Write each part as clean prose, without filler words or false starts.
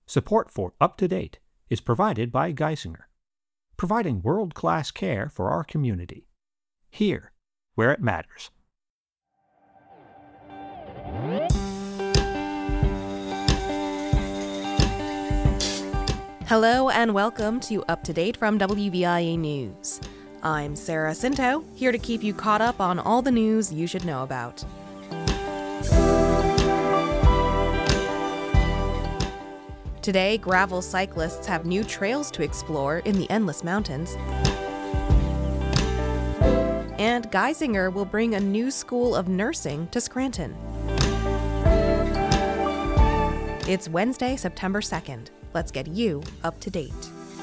Support for Up to Date is provided by Geisinger, providing world-class care for our community, here where it matters. Hello and welcome to Up to Date from WVIA News. I'm Sarah Cinto, here to keep you caught up on all the news you should know about. Today, gravel cyclists have new trails to explore in the Endless Mountains. And Geisinger will bring a new school of nursing to Scranton. It's Wednesday, September 2nd. Let's get you up to date.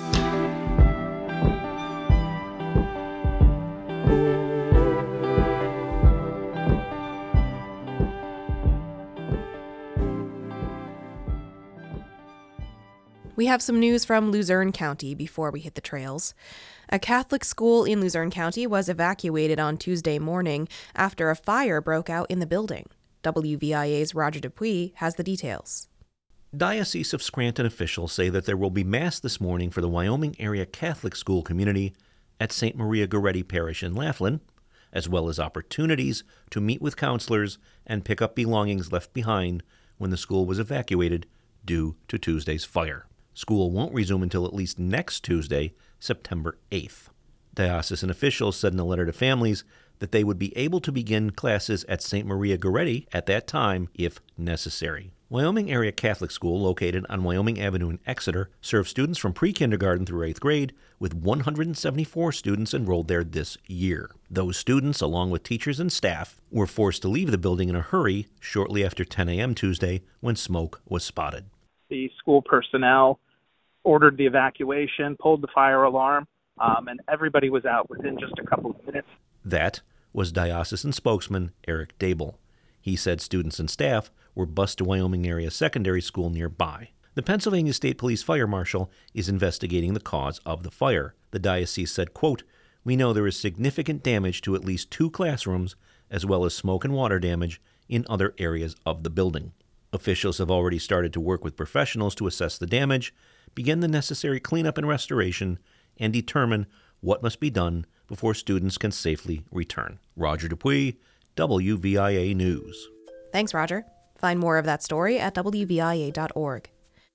We have some news from Luzerne County before we hit the trails. A Catholic school in Luzerne County was evacuated on Tuesday morning after a fire broke out in the building. WVIA's Roger Dupuis has the details. Diocese of Scranton officials say that there will be Mass this morning for the Wyoming area Catholic school community at St. Maria Goretti Parish in Laughlin, as well as opportunities to meet with counselors and pick up belongings left behind when the school was evacuated due to Tuesday's fire. School won't resume until at least next Tuesday, September 8th. Diocesan officials said in a letter to families that they would be able to begin classes at St. Maria Goretti at that time if necessary. Wyoming Area Catholic School, located on Wyoming Avenue in Exeter, serves students from pre-kindergarten through 8th grade, with 174 students enrolled there this year. Those students, along with teachers and staff, were forced to leave the building in a hurry shortly after 10 a.m. Tuesday when smoke was spotted. The school personnel ordered the evacuation, pulled the fire alarm, and everybody was out within just a couple of minutes. That was diocesan spokesman Eric Dable. He said students and staff were bused to Wyoming Area Secondary School nearby. The Pennsylvania State Police Fire Marshal is investigating the cause of the fire. The diocese said, quote, "We know there is significant damage to at least 2 classrooms, as well as smoke and water damage in other areas of the building. Officials have already started to work with professionals to assess the damage, begin the necessary cleanup and restoration, and determine what must be done before students can safely return." Roger Dupuis, WVIA News. Thanks, Roger. Find more of that story at WVIA.org.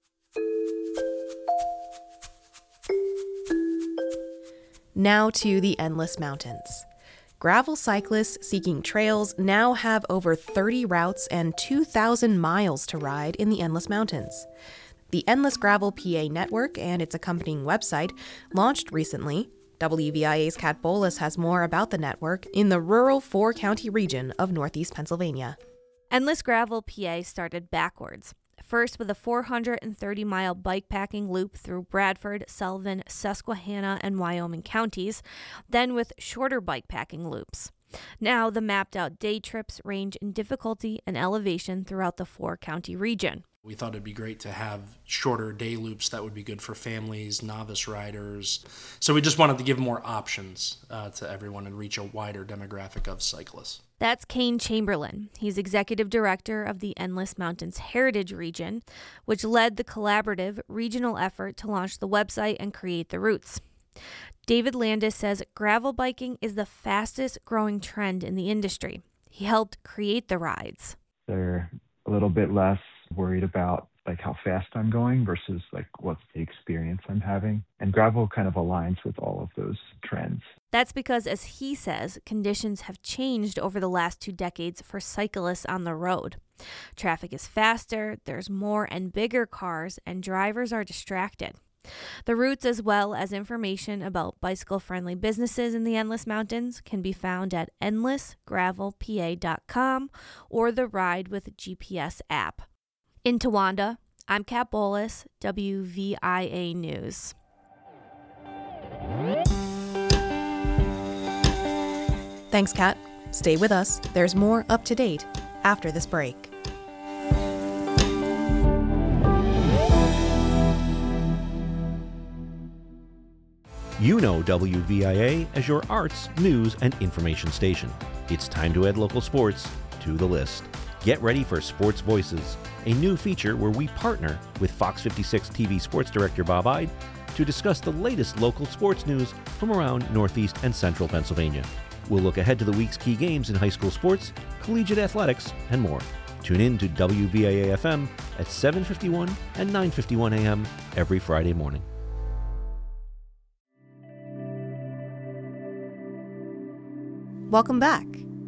Now to the Endless Mountains. Gravel cyclists seeking trails now have over 30 routes and 2,000 miles to ride in the Endless Mountains. The Endless Gravel PA network and its accompanying website launched recently. WVIA's Kat Bolas has more about the network in the rural 4-county region of Northeast Pennsylvania. Endless Gravel PA started backwards, first with a 430-mile bikepacking loop through Bradford, Sullivan, Susquehanna, and Wyoming counties, then with shorter bikepacking loops. Now the mapped-out day trips range in difficulty and elevation throughout the 4-county region. We thought it'd be great to have shorter day loops that would be good for families, novice riders. So we just wanted to give more options to everyone and reach a wider demographic of cyclists. That's Kane Chamberlain. He's executive director of the Endless Mountains Heritage Region, which led the collaborative regional effort to launch the website and create the routes. David Landis says gravel biking is the fastest growing trend in the industry. He helped create the rides. They're a little bit less worried about how fast I'm going versus what's the experience I'm having. And gravel kind of aligns with all of those trends. That's because, as he says, conditions have changed over the last 2 decades for cyclists on the road. Traffic is faster, there's more and bigger cars, and drivers are distracted. The routes, as well as information about bicycle-friendly businesses in the Endless Mountains, can be found at endlessgravelpa.com or the Ride with GPS app. In Towanda, I'm Kat Bolas, WVIA News. Thanks, Kat. Stay with us. There's more Up to Date after this break. You know WVIA as your arts, news, and information station. It's time to add local sports to the list. Get ready for Sports Voices, a new feature where we partner with Fox 56 TV sports director Bob Ide to discuss the latest local sports news from around Northeast and Central Pennsylvania. We'll look ahead to the week's key games in high school sports, collegiate athletics, and more. Tune in to WVIA-FM at 7:51 and 9:51 a.m. every Friday morning. Welcome back.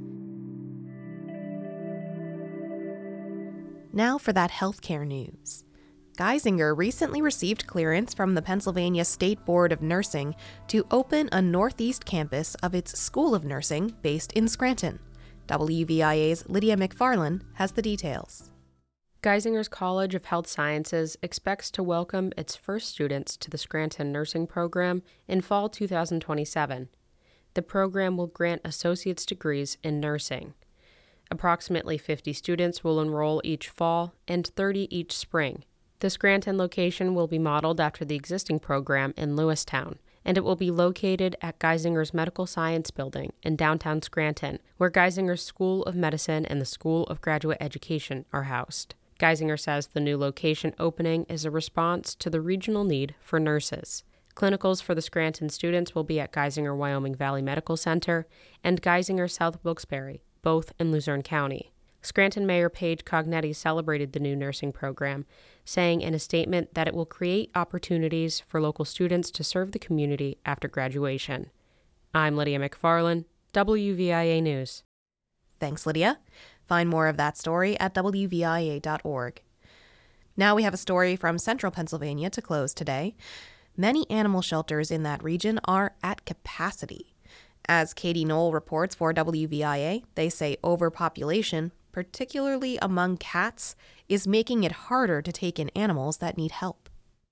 Now for that healthcare news. Geisinger recently received clearance from the Pennsylvania State Board of Nursing to open a Northeast campus of its School of Nursing based in Scranton. WVIA's Lydia McFarland has the details. Geisinger's College of Health Sciences expects to welcome its first students to the Scranton nursing program in fall 2027. The program will grant associate's degrees in nursing. Approximately 50 students will enroll each fall and 30 each spring. The Scranton location will be modeled after the existing program in Lewistown, and it will be located at Geisinger's Medical Science Building in downtown Scranton, where Geisinger's School of Medicine and the School of Graduate Education are housed. Geisinger says the new location opening is a response to the regional need for nurses. Clinicals for the Scranton students will be at Geisinger Wyoming Valley Medical Center and Geisinger South Wilkes-Barre, both in Luzerne County. Scranton Mayor Paige Cognetti celebrated the new nursing program, saying in a statement that it will create opportunities for local students to serve the community after graduation. I'm Lydia McFarland, WVIA News. Thanks, Lydia. Find more of that story at WVIA.org. Now we have a story from central Pennsylvania to close today. Many animal shelters in that region are at capacity. As Katie Knoll reports for WVIA, they say overpopulation, particularly among cats, is making it harder to take in animals that need help.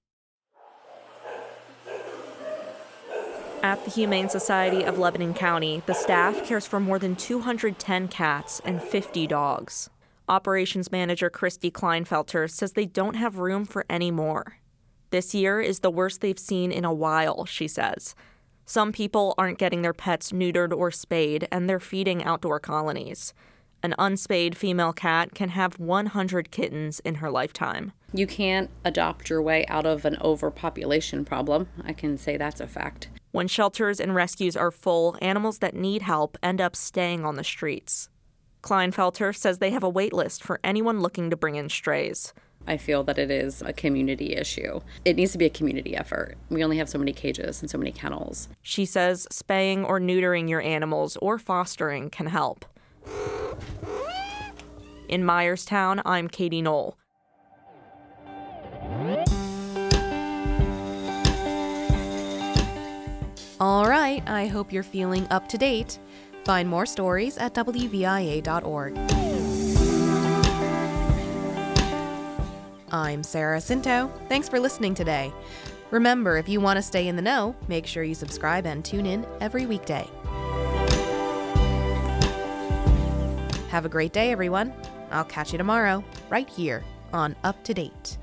At the Humane Society of Lebanon County, the staff cares for more than 210 cats and 50 dogs. Operations Manager Christy Kleinfelter says they don't have room for any more. This year is the worst they've seen in a while, she says. Some people aren't getting their pets neutered or spayed, and they're feeding outdoor colonies. An unspayed female cat can have 100 kittens in her lifetime. You can't adopt your way out of an overpopulation problem. I can say that's a fact. When shelters and rescues are full, animals that need help end up staying on the streets. Kleinfelter says they have a wait list for anyone looking to bring in strays. I feel that it is a community issue. It needs to be a community effort. We only have so many cages and so many kennels. She says spaying or neutering your animals or fostering can help. In Myerstown, I'm Katie Knoll. All right, I hope you're feeling up to date. Find more stories at WVIA.org. I'm Sarah Cinto. Thanks for listening today. Remember, if you want to stay in the know, make sure you subscribe and tune in every weekday. Have a great day, everyone. I'll catch you tomorrow, right here on Up to Date.